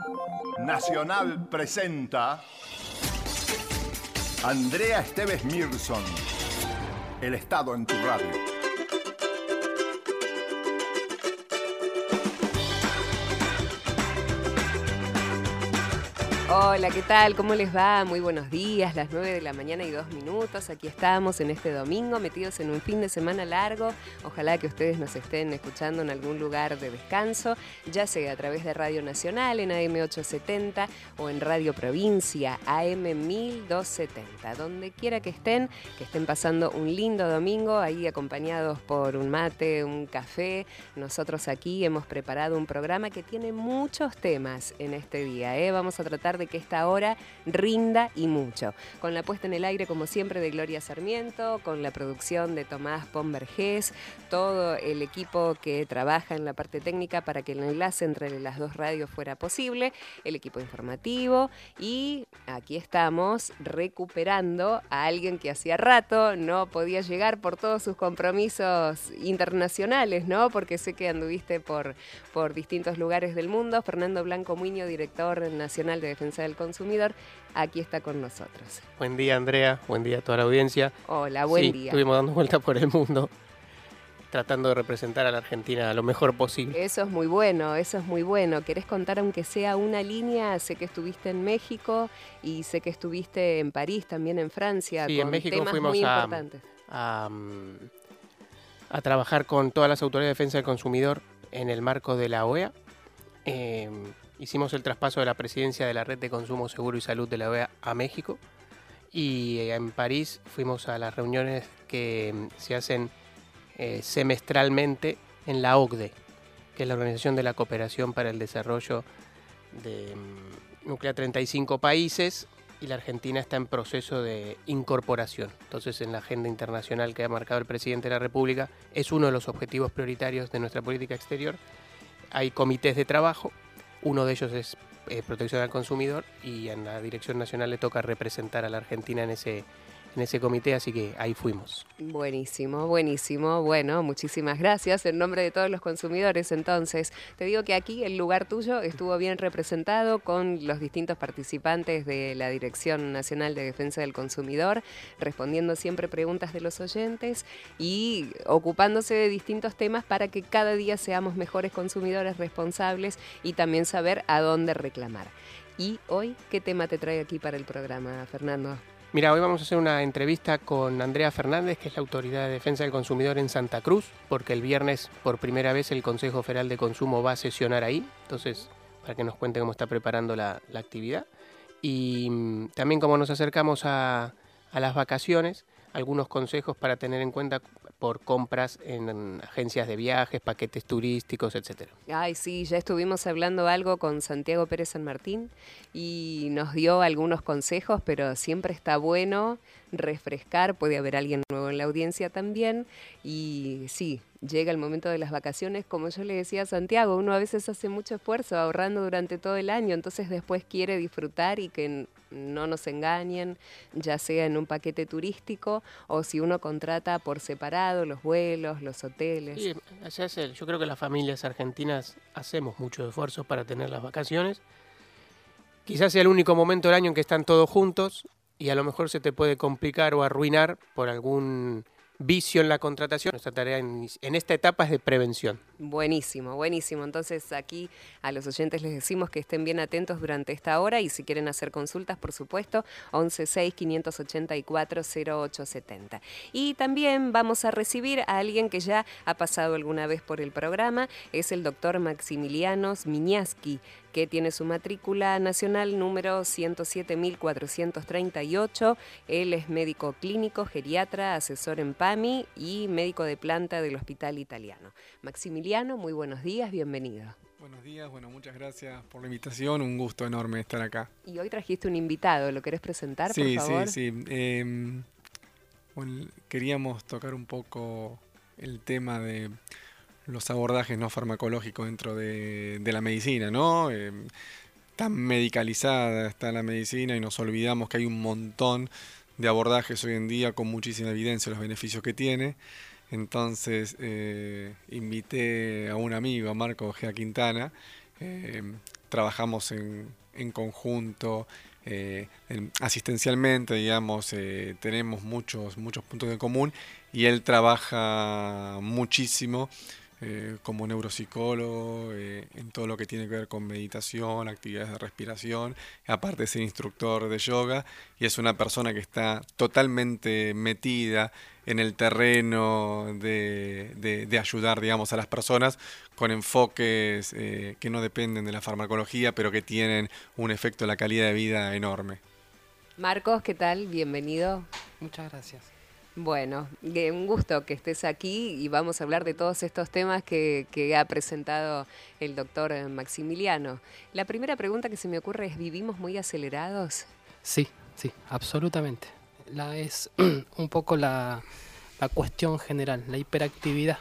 Nacional presenta Andrea Esteves Mirson, El Estado en tu radio. Hola, ¿qué tal? ¿Cómo les va? Muy buenos días, las 9 de la mañana y 2 minutos. Aquí estamos en este domingo, metidos en un fin de semana largo. Ojalá que ustedes nos estén escuchando en algún lugar de descanso, ya sea a través de Radio Nacional en AM 870 o en Radio Provincia AM 1270. Donde quiera que estén pasando un lindo domingo, ahí acompañados por un mate, un café. Nosotros aquí hemos preparado un programa que tiene muchos temas en este día. Vamos a tratar de que esta hora rinda y mucho. Con la puesta en el aire, como siempre, de Gloria Sarmiento, con la producción de Tomás Pombergés, todo el equipo que trabaja en la parte técnica para que el enlace entre las dos radios fuera posible, el equipo informativo, y aquí estamos recuperando a alguien que hacía rato no podía llegar por todos sus compromisos internacionales, ¿no? Porque sé que anduviste por distintos lugares del mundo. Fernando Blanco Muñoz, director nacional de Defensa del Consumidor, aquí está con nosotros. Buen día, Andrea, buen día a toda la audiencia. Hola, buen día. Estuvimos dando vueltas por el mundo, tratando de representar a la Argentina lo mejor posible. Eso es muy bueno, eso es muy bueno. ¿Querés contar aunque sea una línea? Sé que estuviste en México y sé que estuviste en París, también en Francia, Sí, con en México temas fuimos muy importantes. a trabajar con todas las autoridades de defensa del consumidor en el marco de la OEA. Hicimos el traspaso de la presidencia de la Red de Consumo Seguro y Salud de la OEA a México, y en París fuimos a las reuniones que se hacen semestralmente en la OCDE, que es la Organización de la Cooperación para el Desarrollo de nuclea 35 países, y la Argentina está en proceso de incorporación. Entonces, en la agenda internacional que ha marcado el presidente de la República, es uno de los objetivos prioritarios de nuestra política exterior. Hay comités de trabajo. Uno de ellos es protección al consumidor, y en la Dirección Nacional le toca representar a la Argentina en ese comité, así que ahí fuimos. Buenísimo, buenísimo. Bueno, muchísimas gracias. En nombre de todos los consumidores, entonces, te digo que aquí el lugar tuyo estuvo bien representado con los distintos participantes de la Dirección Nacional de Defensa del Consumidor, respondiendo siempre preguntas de los oyentes y ocupándose de distintos temas para que cada día seamos mejores consumidores responsables y también saber a dónde reclamar. Y hoy, ¿qué tema te trae aquí para el programa, Fernando? Mira, hoy vamos a hacer una entrevista con Andrea Fernández, que es la Autoridad de Defensa del Consumidor en Santa Cruz, porque el viernes por primera vez el Consejo Federal de Consumo va a sesionar ahí, entonces para que nos cuente cómo está preparando la actividad. Y también, como nos acercamos a las vacaciones, algunos consejos para tener en cuenta por compras en agencias de viajes, paquetes turísticos, etcétera. Ay, sí, ya estuvimos hablando algo con Santiago Pérez San Martín y nos dio algunos consejos, pero siempre está bueno refrescar, puede haber alguien nuevo en la audiencia también, y sí, llega el momento de las vacaciones, como yo le decía a Santiago, uno a veces hace mucho esfuerzo ahorrando durante todo el año, entonces después quiere disfrutar y que no nos engañen, ya sea en un paquete turístico o si uno contrata por separado los vuelos, los hoteles. Sí, yo creo que las familias argentinas hacemos muchos esfuerzos para tener las vacaciones. Quizás sea el único momento del año en que están todos juntos, y a lo mejor se te puede complicar o arruinar por algún vicio en la contratación. Nuestra tarea en esta etapa es de prevención. Buenísimo, buenísimo. Entonces aquí a los oyentes les decimos que estén bien atentos durante esta hora, y si quieren hacer consultas, por supuesto, 1165840870. Y también vamos a recibir a alguien que ya ha pasado alguna vez por el programa, es el doctor Maximiliano Zminiaski, que tiene su matrícula nacional número 107.438. Él es médico clínico, geriatra, asesor en PAMI y médico de planta del Hospital Italiano. Maximiliano, muy buenos días, bienvenido. Buenos días, bueno, muchas gracias por la invitación, un gusto enorme estar acá. Y hoy trajiste un invitado, ¿lo querés presentar, por favor? Sí. Bueno, queríamos tocar un poco el tema de los abordajes no farmacológicos dentro de la medicina, ¿no? Tan medicalizada está la medicina y nos olvidamos que hay un montón de abordajes hoy en día con muchísima evidencia de los beneficios que tiene. Entonces invité a un amigo, a Marco Ojea Quintana, trabajamos en conjunto, asistencialmente, digamos, tenemos muchos puntos en común y él trabaja muchísimo como neuropsicólogo en todo lo que tiene que ver con meditación, actividades de respiración, aparte de ser instructor de yoga, y es una persona que está totalmente metida en el terreno de ayudar, digamos, a las personas con enfoques que no dependen de la farmacología, pero que tienen un efecto en la calidad de vida enorme. Marcos, ¿qué tal? Bienvenido. Muchas gracias. Bueno, un gusto que estés aquí y vamos a hablar de todos estos temas que ha presentado el doctor Maximiliano. La primera pregunta que se me ocurre es, ¿vivimos muy acelerados? Sí, absolutamente. Es un poco la cuestión general, la hiperactividad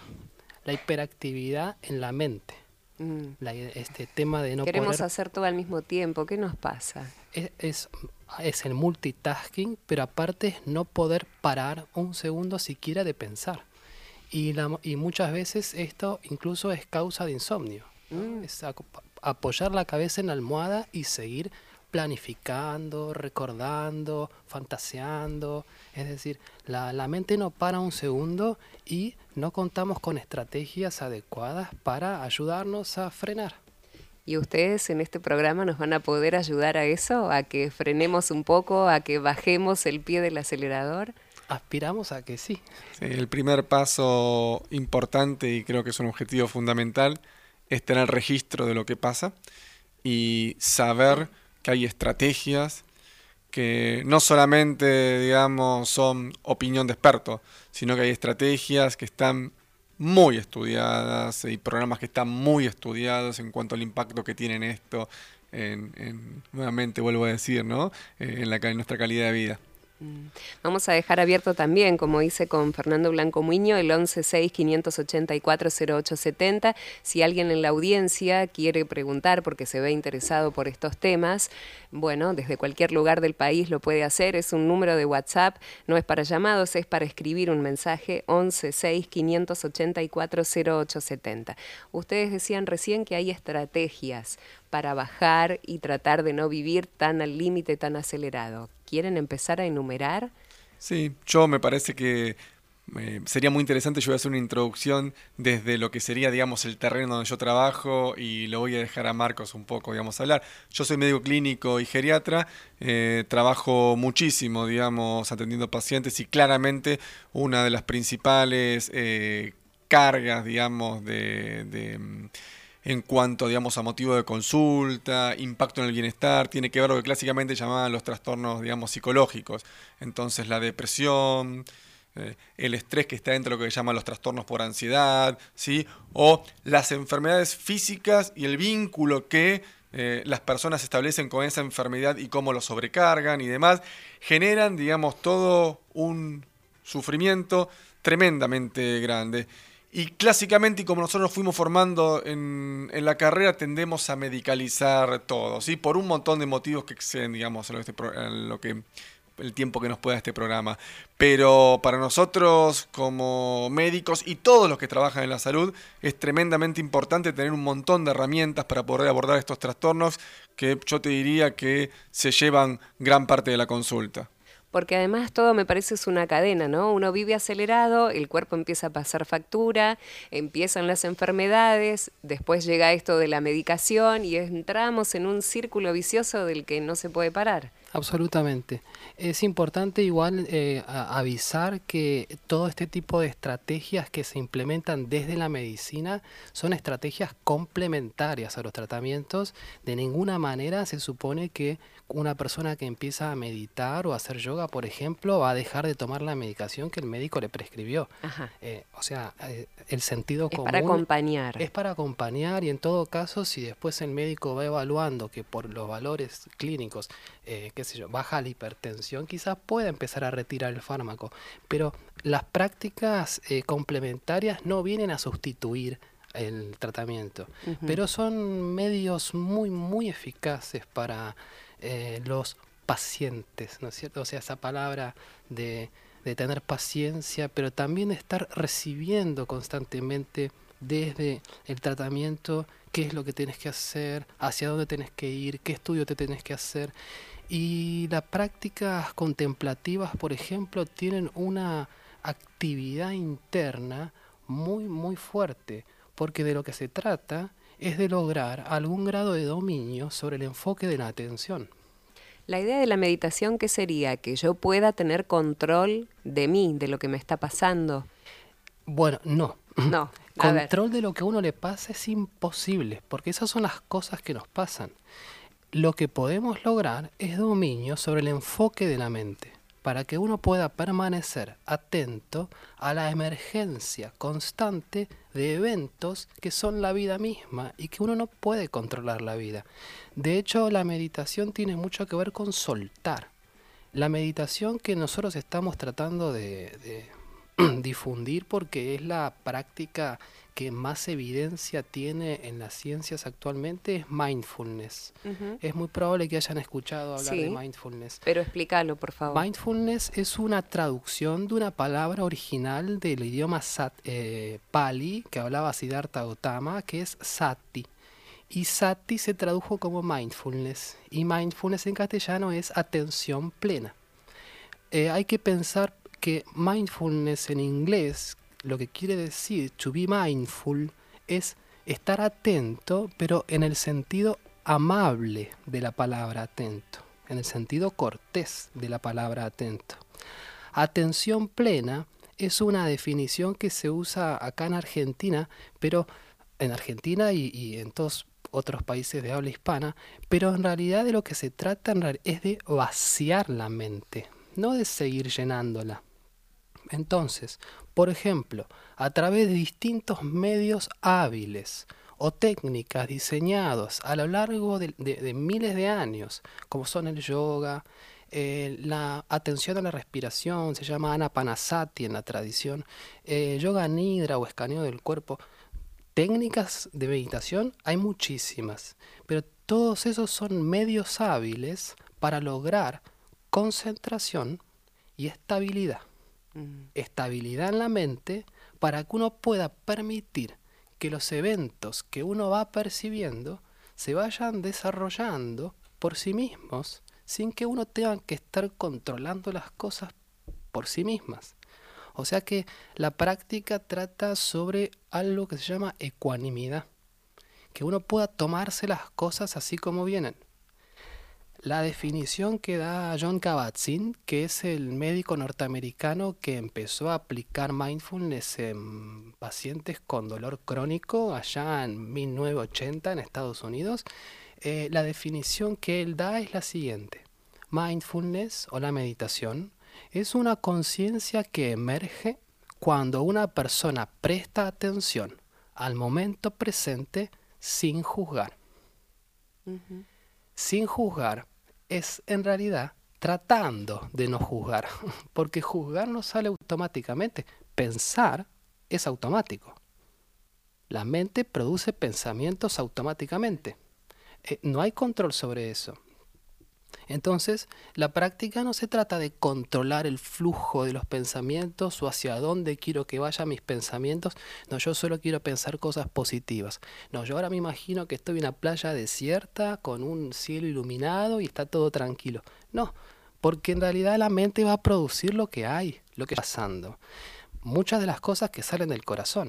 en la mente. Este tema de no Queremos poder... hacer todo al mismo tiempo, ¿qué nos pasa? Es el multitasking, pero aparte es no poder parar un segundo siquiera de pensar. Y muchas veces esto incluso es causa de insomnio, ¿no? Es apoyar la cabeza en la almohada y seguir planificando, recordando, fantaseando. Es decir, la mente no para un segundo y no contamos con estrategias adecuadas para ayudarnos a frenar. ¿Y ustedes en este programa nos van a poder ayudar a eso? ¿A que frenemos un poco, a que bajemos el pie del acelerador? Aspiramos a que sí. Sí, el primer paso importante, y creo que es un objetivo fundamental, es tener registro de lo que pasa y saber que hay estrategias que no solamente, digamos, son opinión de expertos, sino que hay estrategias que están muy estudiadas y programas que están muy estudiados en cuanto al impacto que tienen esto nuevamente vuelvo a decir, ¿no? En nuestra calidad de vida. Vamos a dejar abierto también, como hice con Fernando Blanco Muño, el 1165840870. Si alguien en la audiencia quiere preguntar porque se ve interesado por estos temas, bueno, desde cualquier lugar del país lo puede hacer. Es un número de WhatsApp, no es para llamados, es para escribir un mensaje, 1165840870. Ustedes decían recién que hay estrategias para bajar y tratar de no vivir tan al límite, tan acelerado. ¿Quieren empezar a enumerar? Sí, yo me parece que sería muy interesante. Yo voy a hacer una introducción desde lo que sería, digamos, el terreno donde yo trabajo y lo voy a dejar a Marcos un poco, digamos, hablar. Yo soy médico clínico y geriatra, trabajo muchísimo, digamos, atendiendo pacientes y claramente una de las principales cargas, digamos, en cuanto, digamos, a motivo de consulta, impacto en el bienestar, tiene que ver lo que clásicamente llamaban los trastornos, digamos, psicológicos. Entonces, la depresión, el estrés que está dentro de lo que llaman los trastornos por ansiedad, ¿sí? O las enfermedades físicas y el vínculo que las personas establecen con esa enfermedad y cómo lo sobrecargan y demás, generan, digamos, todo un sufrimiento tremendamente grande. Y clásicamente, y como nosotros nos fuimos formando en la carrera, tendemos a medicalizar todo, ¿sí? Por un montón de motivos que exceden, digamos, el tiempo que nos pueda este programa. Pero para nosotros, como médicos y todos los que trabajan en la salud, es tremendamente importante tener un montón de herramientas para poder abordar estos trastornos que yo te diría que se llevan gran parte de la consulta. Porque además todo me parece es una cadena, ¿no? Uno vive acelerado, el cuerpo empieza a pasar factura, empiezan las enfermedades, después llega esto de la medicación y entramos en un círculo vicioso del que no se puede parar. Absolutamente. Es importante igual avisar que todo este tipo de estrategias que se implementan desde la medicina son estrategias complementarias a los tratamientos. De ninguna manera se supone que una persona que empieza a meditar o a hacer yoga, por ejemplo, va a dejar de tomar la medicación que el médico le prescribió. El sentido común... Es para acompañar. Es para acompañar y en todo caso, si después el médico va evaluando que por los valores clínicos, baja la hipertensión, quizás pueda empezar a retirar el fármaco. Pero las prácticas complementarias no vienen a sustituir el tratamiento, pero son medios muy, muy eficaces para los pacientes, ¿no es cierto? O sea, esa palabra de tener paciencia, pero también de estar recibiendo constantemente desde el tratamiento qué es lo que tienes que hacer, hacia dónde tienes que ir, qué estudio te tienes que hacer. Y las prácticas contemplativas, por ejemplo, tienen una actividad interna muy, muy fuerte, porque de lo que se trata es de lograr algún grado de dominio sobre el enfoque de la atención. La idea de la meditación, ¿qué sería? Que yo pueda tener control de mí, de lo que me está pasando. Bueno, no. No, a ver. Control de lo que a uno le pasa es imposible, porque esas son las cosas que nos pasan. Lo que podemos lograr es dominio sobre el enfoque de la mente, para que uno pueda permanecer atento a la emergencia constante de eventos que son la vida misma y que uno no puede controlar la vida. De hecho, la meditación tiene mucho que ver con soltar. La meditación que nosotros estamos tratando de difundir, porque es la práctica que más evidencia tiene en las ciencias actualmente, es mindfulness. Ujú. Es muy probable que hayan escuchado hablar de Sí. mindfulness. Pero explícalo, por favor. Mindfulness es una traducción de una palabra original del idioma Pali, que hablaba Siddhartha Gautama, que es sati. Y sati se tradujo como mindfulness. Y mindfulness en castellano es atención plena. Hay que pensar que mindfulness en inglés, lo que quiere decir to be mindful, es estar atento, pero en el sentido amable de la palabra atento, en el sentido cortés de la palabra atento. Atención plena es una definición que se usa acá en Argentina, pero en Argentina y en todos otros países de habla hispana, pero en realidad de lo que se trata es de vaciar la mente, no de seguir llenándola. Entonces, por ejemplo, a través de distintos medios hábiles o técnicas diseñados a lo largo de miles de años, como son el yoga, la atención a la respiración, se llama Anapanasati en la tradición, yoga nidra o escaneo del cuerpo, técnicas de meditación hay muchísimas, pero todos esos son medios hábiles para lograr concentración y estabilidad. Estabilidad en la mente para que uno pueda permitir que los eventos que uno va percibiendo se vayan desarrollando por sí mismos sin que uno tenga que estar controlando las cosas por sí mismas. O sea que la práctica trata sobre algo que se llama ecuanimidad, que uno pueda tomarse las cosas así como vienen. La definición que da Jon Kabat-Zinn, que es el médico norteamericano que empezó a aplicar mindfulness en pacientes con dolor crónico allá en 1980 en Estados Unidos, la definición que él da es la siguiente. Mindfulness o la meditación es una conciencia que emerge cuando una persona presta atención al momento presente sin juzgar. Sin juzgar es en realidad tratando de no juzgar, porque juzgar no sale automáticamente, pensar es automático. La mente produce pensamientos automáticamente. No hay control sobre eso. Entonces, la práctica no se trata de controlar el flujo de los pensamientos o hacia dónde quiero que vayan mis pensamientos. No, yo solo quiero pensar cosas positivas. No, yo ahora me imagino que estoy en una playa desierta con un cielo iluminado y está todo tranquilo. No, porque en realidad la mente va a producir lo que hay, lo que está pasando. Muchas de las cosas que salen del corazón.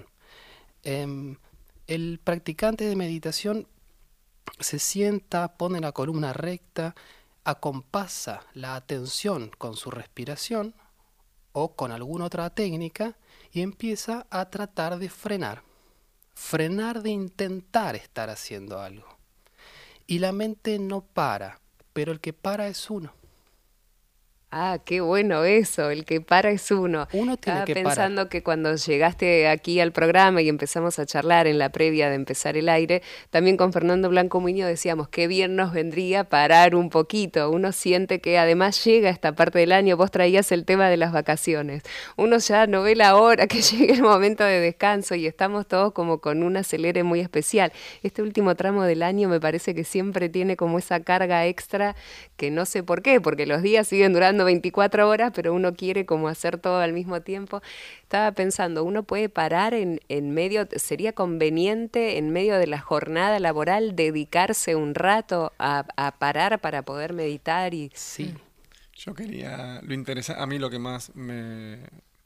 El practicante de meditación se sienta, pone la columna recta, acompasa la atención con su respiración o con alguna otra técnica y empieza a tratar de frenar de intentar estar haciendo algo. Y la mente no para, pero el que para es uno. Ah, qué bueno eso, el que para es uno. Uno tiene Estaba que pensando parar. que cuando llegaste aquí al programa y empezamos a charlar en la previa de empezar el aire, también con Fernando Blanco Muñoz decíamos qué bien nos vendría parar un poquito. Uno siente que además llega esta parte del año, vos traías el tema de las vacaciones. Uno ya no ve la hora que llegue el momento de descanso y estamos todos como con un acelere muy especial. Este último tramo del año me parece que siempre tiene como esa carga extra que no sé por qué, porque los días siguen durando 24 horas, pero uno quiere como hacer todo al mismo tiempo. Estaba pensando, uno puede parar en medio, sería conveniente en medio de la jornada laboral dedicarse un rato a parar para poder meditar y... Sí, Yo quería, lo interesante, a mí lo que más me,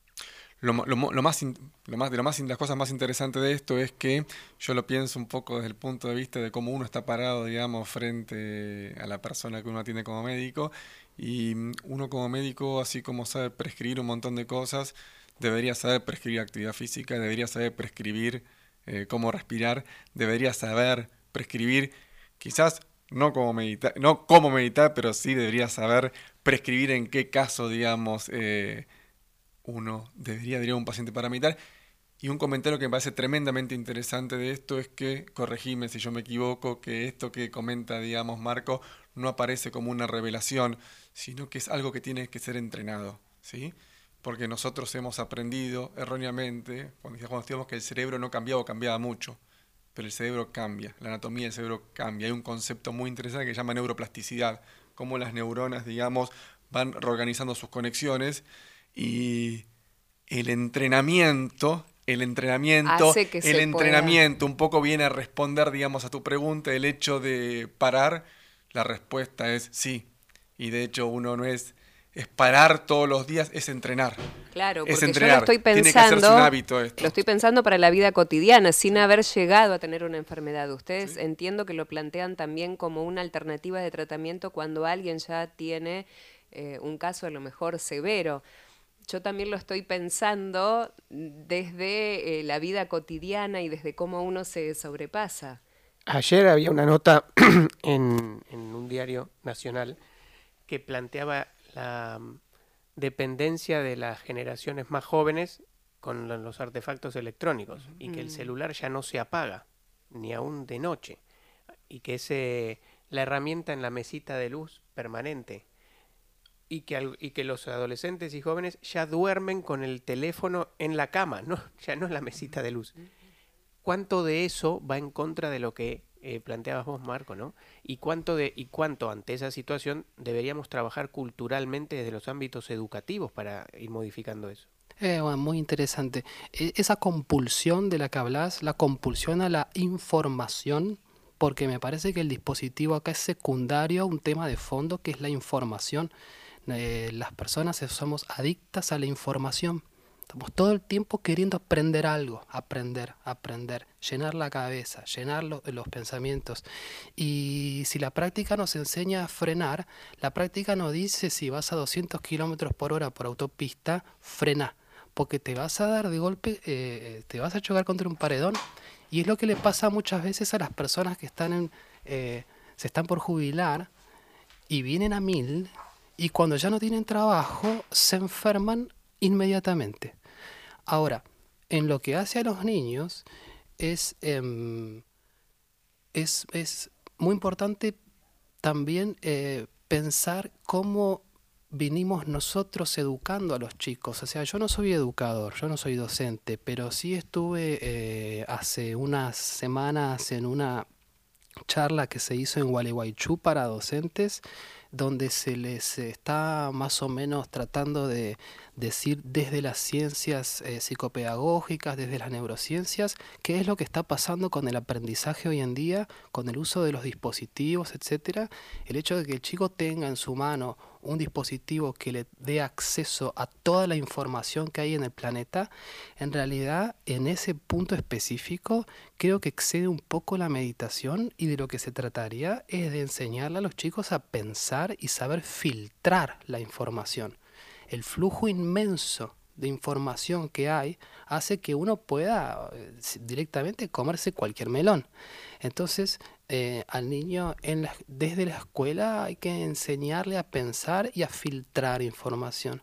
lo más, las cosas más interesantes de esto es que yo lo pienso un poco desde el punto de vista de cómo uno está parado, digamos, frente a la persona que uno atiende como médico. Y uno como médico, así como sabe prescribir un montón de cosas, debería saber prescribir actividad física, debería saber prescribir cómo respirar, debería saber prescribir, quizás no cómo meditar, pero sí debería saber prescribir en qué caso, digamos, uno debería ir a un paciente para meditar. Y un comentario que me parece tremendamente interesante de esto es que, corregime si yo me equivoco, que esto que comenta, digamos, Marco, no aparece como una revelación, sino que es algo que tiene que ser entrenado, ¿sí? Porque nosotros hemos aprendido erróneamente, cuando decíamos que el cerebro no cambiaba o cambiaba mucho, pero el cerebro cambia, la anatomía del cerebro cambia. Hay un concepto muy interesante que se llama neuroplasticidad, cómo las neuronas, digamos, van reorganizando sus conexiones y el entrenamiento, Hace que se pueda. un poco viene a responder, digamos, a tu pregunta, el hecho de parar, la respuesta es sí. Y de hecho uno no es parar todos los días, es entrenar. Claro, Es porque entrenar. yo lo estoy Tiene que hacerse pensando, un hábito esto. lo estoy pensando para la vida cotidiana, sin haber llegado a tener una enfermedad. Ustedes Sí. entiendo que lo plantean también como una alternativa de tratamiento cuando alguien ya tiene un caso a lo mejor severo. Yo también lo estoy pensando desde la vida cotidiana y desde cómo uno se sobrepasa. Ayer había una nota en un diario nacional que planteaba la dependencia de las generaciones más jóvenes con los artefactos electrónicos y que el celular ya no se apaga, ni aún de noche, y que es la herramienta en la mesita de luz permanente. Y que los adolescentes y jóvenes ya duermen con el teléfono en la cama, ¿no? Ya no en la mesita de luz. ¿Cuánto de eso va en contra de lo que planteabas vos, Marco, ¿no? ¿Y cuánto ante esa situación deberíamos trabajar culturalmente desde los ámbitos educativos para ir modificando eso? Bueno, muy interesante. Esa compulsión de la que hablas, la compulsión a la información, porque me parece que el dispositivo acá es secundario a un tema de fondo que es la información. Las personas somos adictas a la información. Estamos todo el tiempo queriendo aprender algo, aprender, llenar la cabeza, llenar los pensamientos. Y si la práctica nos enseña a frenar, la práctica nos dice si vas a 200 kilómetros por hora por autopista, frena, porque te vas a dar de golpe, te vas a chocar contra un paredón. Y es lo que le pasa muchas veces a las personas que se están por jubilar y vienen a 1000 y cuando ya no tienen trabajo se enferman inmediatamente. Ahora, en lo que hace a los niños es muy importante también pensar cómo vinimos nosotros educando a los chicos. O sea, yo no soy educador, yo no soy docente, pero sí estuve hace unas semanas en una charla que se hizo en Gualeguaychú para docentes, donde se les está más o menos tratando de decir desde las ciencias psicopedagógicas, desde las neurociencias, qué es lo que está pasando con el aprendizaje hoy en día, con el uso de los dispositivos, etcétera. El hecho de que el chico tenga en su mano un dispositivo que le dé acceso a toda la información que hay en el planeta, en realidad en ese punto específico creo que excede un poco la meditación, y de lo que se trataría es de enseñarle a los chicos a pensar y saber filtrar la información. El flujo inmenso de información que hay hace que uno pueda directamente comerse cualquier melón. Entonces, al niño desde la escuela hay que enseñarle a pensar y a filtrar información.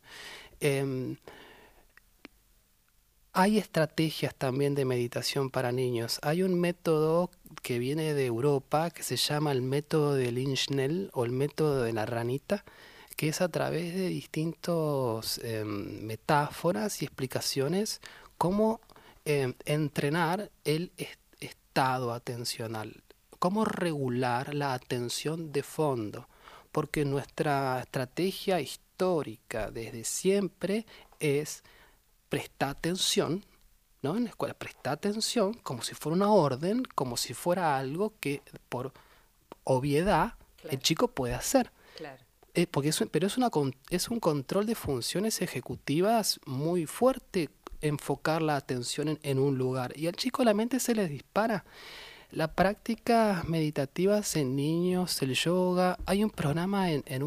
Hay estrategias también de meditación para niños. Hay un método que viene de Europa que se llama el método de Lynch-Nell o el método de la ranita, que es a través de distintas metáforas y explicaciones cómo entrenar el estado atencional, cómo regular la atención de fondo, porque nuestra estrategia histórica histórica desde siempre es prestar atención, ¿no? En la escuela, prestar atención como si fuera una orden, como si fuera algo que por obviedad el chico puede hacer. Claro. Porque pero es un control de funciones ejecutivas muy fuerte, enfocar la atención en un lugar. Y al chico la mente se le dispara. Las prácticas meditativas en niños, el yoga, hay un programa en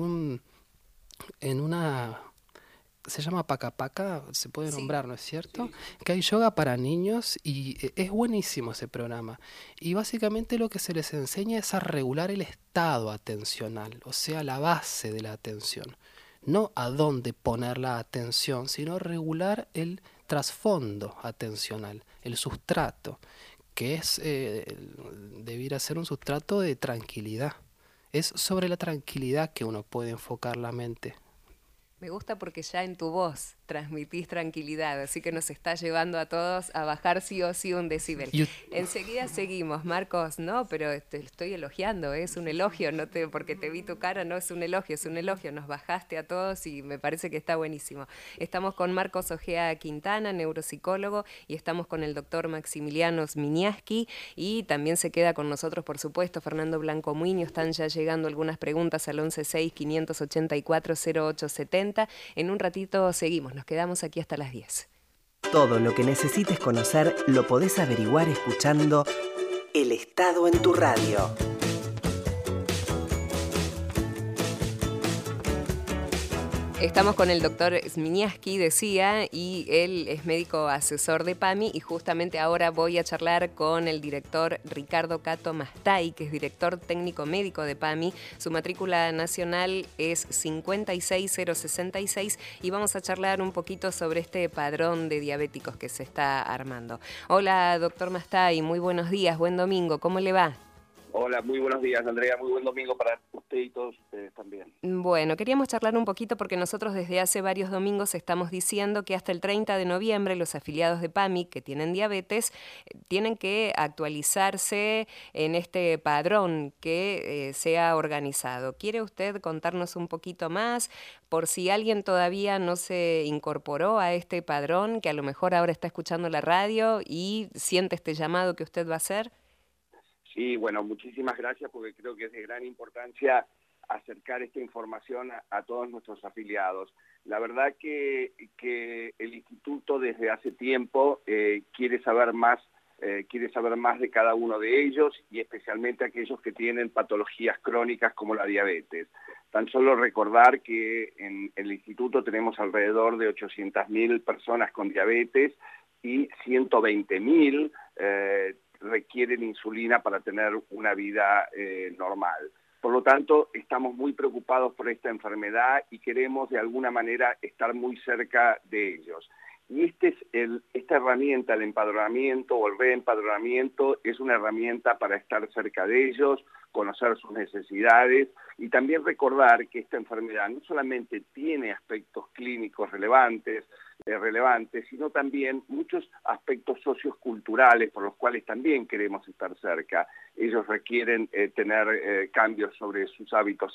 una... Se llama Paca Paca, se puede nombrar, ¿no es cierto? Sí. Que hay yoga para niños y es buenísimo ese programa. Y básicamente lo que se les enseña es a regular el estado atencional, o sea, la base de la atención. No a dónde poner la atención, sino regular el trasfondo atencional, el sustrato, que es debiera ser un sustrato de tranquilidad. Es sobre la tranquilidad que uno puede enfocar la mente. Me gusta porque ya en tu voz transmitís tranquilidad, así que nos está llevando a todos a bajar sí o sí un decibel. Enseguida seguimos, Marcos, no, pero te estoy elogiando, es un elogio, porque te vi tu cara, no es un elogio, nos bajaste a todos y me parece que está buenísimo. Estamos con Marcos Ojea Quintana, neuropsicólogo, y estamos con el doctor Maximiliano Zmieniawski, y también se queda con nosotros, por supuesto, Fernando Blanco Muñoz. Están ya llegando algunas preguntas al 1165840870. En un ratito seguimos, nos quedamos aquí hasta las 10. Todo lo que necesites conocer lo podés averiguar escuchando El Estado en tu radio. Estamos con el doctor Zmieniawski, decía, y él es médico asesor de PAMI, y justamente ahora voy a charlar con el director Ricardo Cato Mastay, que es director técnico médico de PAMI. Su matrícula nacional es 56066 y vamos a charlar un poquito sobre este padrón de diabéticos que se está armando. Hola, doctor Mastay, muy buenos días, buen domingo, ¿cómo le va? Hola, muy buenos días, Andrea. Muy buen domingo para usted y todos ustedes también. Bueno, queríamos charlar un poquito porque nosotros desde hace varios domingos estamos diciendo que hasta el 30 de noviembre los afiliados de PAMI que tienen diabetes tienen que actualizarse en este padrón que se ha organizado. ¿Quiere usted contarnos un poquito más por si alguien todavía no se incorporó a este padrón, que a lo mejor ahora está escuchando la radio y siente este llamado que usted va a hacer? Sí, bueno, muchísimas gracias porque creo que es de gran importancia acercar esta información a todos nuestros afiliados. La verdad que el instituto desde hace tiempo quiere saber más de cada uno de ellos y especialmente aquellos que tienen patologías crónicas como la diabetes. Tan solo recordar que en el instituto tenemos alrededor de 800.000 personas con diabetes y 120.000 requieren insulina para tener una vida normal. Por lo tanto, estamos muy preocupados por esta enfermedad y queremos de alguna manera estar muy cerca de ellos. Y esta herramienta, el empadronamiento o el reempadronamiento, es una herramienta para estar cerca de ellos, conocer sus necesidades y también recordar que esta enfermedad no solamente tiene aspectos clínicos relevantes, sino también muchos aspectos socioculturales por los cuales también queremos estar cerca. Ellos requieren tener cambios sobre sus hábitos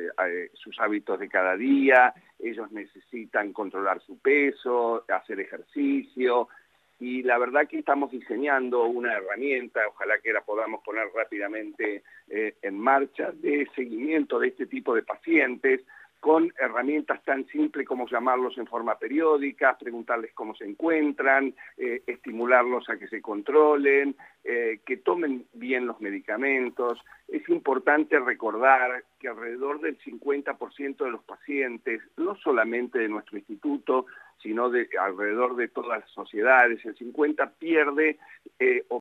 de cada día, ellos necesitan controlar su peso, hacer ejercicio, y la verdad que estamos diseñando una herramienta, ojalá que la podamos poner rápidamente en marcha, de seguimiento de este tipo de pacientes, con herramientas tan simples como llamarlos en forma periódica, preguntarles cómo se encuentran, estimularlos a que se controlen, que tomen bien los medicamentos. Es importante recordar que alrededor del 50% de los pacientes, no solamente de nuestro instituto, sino alrededor de todas las sociedades, el 50% pierde